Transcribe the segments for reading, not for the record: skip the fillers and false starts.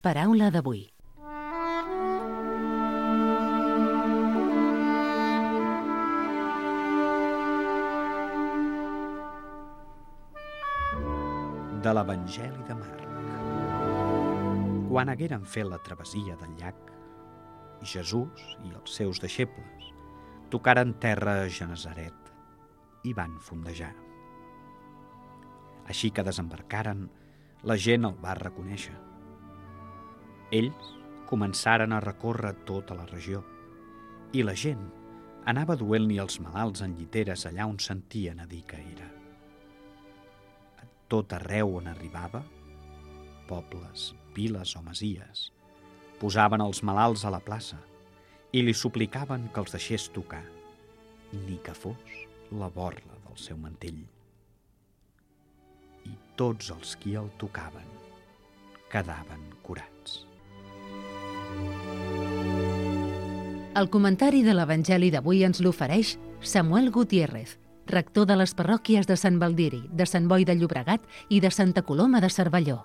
Paraula d'avui. De l'Evangeli de Marc. Quan hagueren fet la travessia del llac, Jesús i els seus deixebles tocaren terra a Genesaret i van fondejar. Així que desembarcaren, la gent el va reconèixer. Ells començaren a recórrer tota la regió i la gent anava duent-li els malalts en lliteres allà on sentien a dir que era. A tot arreu on arribava, pobles, viles o masies, posaven els malalts a la plaça i li suplicaven que els deixés tocar, ni que fos la borla del seu mantell. I tots els qui el tocaven quedaven curats. El comentari de l'Evangeli d'avui ens l'ofereix Samuel Gutiérrez, rector de les parròquies de Sant Baldiri, de Sant Boi de Llobregat i de Santa Coloma de Cervelló.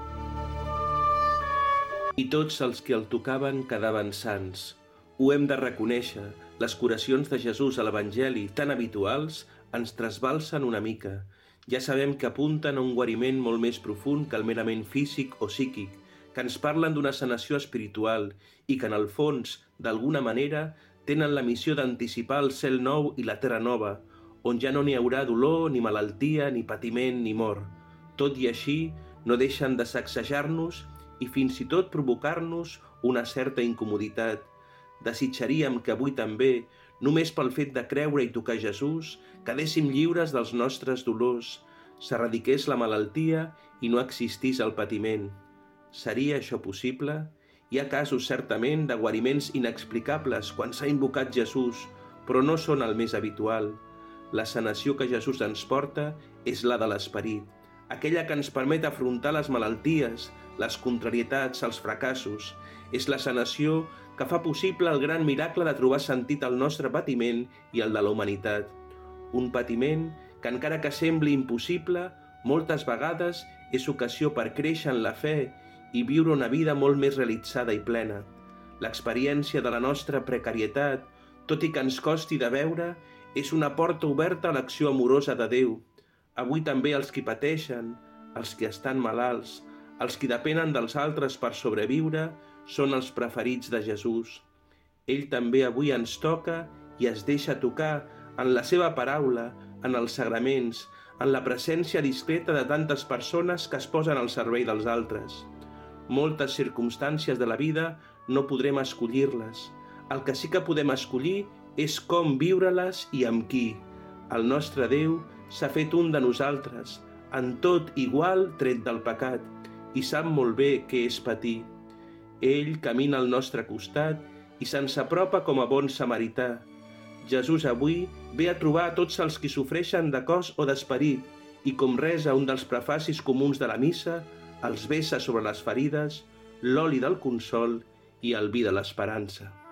I tots els que el tocaven quedaven sans. Ho hem de reconèixer, les curacions de Jesús a l'Evangeli, tan habituals, ens trasbalsen una mica. Ja sabem que apunten a un guariment molt més profund que el merament físic o psíquic, que ens parlen d'una sanació espiritual i que, en el fons, d'alguna manera, tenen la missió d'anticipar el cel nou i la terra nova, on ja no n'hi haurà dolor, ni malaltia, ni patiment, ni mort. Tot i així, no deixen de sacsejar-nos i fins i tot provocar-nos una certa incomoditat. Desitjaríem que avui també, només pel fet de creure i tocar Jesús, quedéssim lliures dels nostres dolors, s'erradiqués la malaltia i no existís el patiment. Seria això possible? Hi ha casos, certament, de guariments inexplicables quan s'ha invocat Jesús, però no són el més habitual. La sanació que Jesús ens porta és la de l'esperit, aquella que ens permet afrontar les malalties, les contrarietats, els fracassos. És la sanació que fa possible el gran miracle de trobar sentit al nostre patiment i al de la humanitat. Un patiment que, encara que sembli impossible, moltes vegades és ocasió per créixer en la fe i viure una vida molt més realitzada i plena. L'experiència de la nostra precarietat, tot i que ens costi de veure, és una porta oberta a l'acció amorosa de Déu. Avui també els qui pateixen, els que estan malalts, els qui depenen dels altres per sobreviure, són els preferits de Jesús. Ell també avui ens toca i es deixa tocar en la seva paraula, en els sagraments, en la presència discreta de tantes persones que es posen al servei dels altres. Moltes circumstàncies de la vida no podrem escollir-les. El que sí que podem escollir és com viure-les i amb qui. El nostre Déu s'ha fet un de nosaltres, en tot igual tret del pecat, i sap molt bé què és patir. Ell camina al nostre costat i se'ns apropa com a bon samarità. Jesús avui ve a trobar a tots els qui sofreixen de cos o d'esperit i, com resa un dels prefacis comuns de la missa, els vessa sobre les ferides l'oli del consol i el vi de l'esperança.